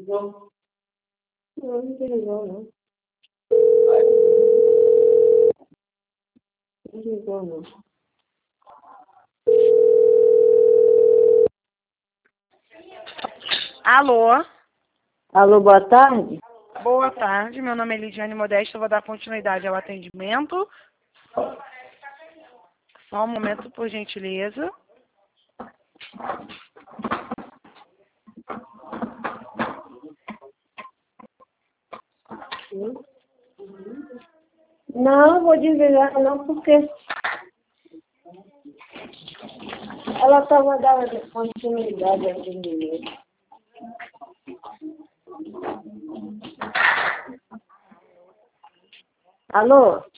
Não, não desligou, não. Não desligou, não. Alô? Alô, boa tarde? Boa tarde, meu nome é Lidiane Modesta, eu vou dar continuidade ao atendimento. Só um momento, por gentileza. Não, vou desligar não, porque ela estava dando continuidade ao atendimento. Alô?